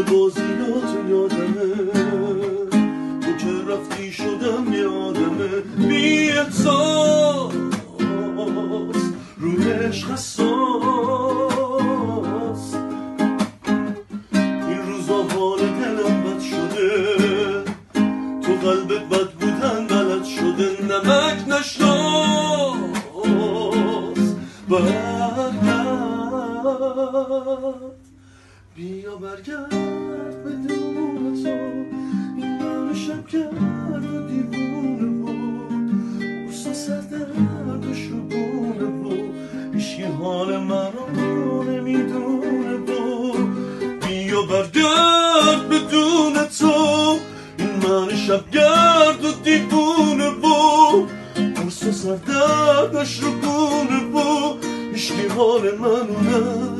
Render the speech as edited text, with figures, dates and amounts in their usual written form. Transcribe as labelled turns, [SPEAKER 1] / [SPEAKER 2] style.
[SPEAKER 1] بازیاتو یادمه، تو که رفتی شدم یادمه. بی احساس رو عشق حساس، این روزا حال دلم بد شده، تو قلبت بد بودن بلد شده. نمک نشناس برگرد، بیا برگرد بدون تو. این من شب کرد و دیوونه بود، قرص و سردرد و شبونه بود، هیچکی حال من رو نمیدونه بود. بیا برگرد بدون تو، این من شب گرد و دیوونه بود، قرص و سردرد و شبونه بود، هیچکی حال من رو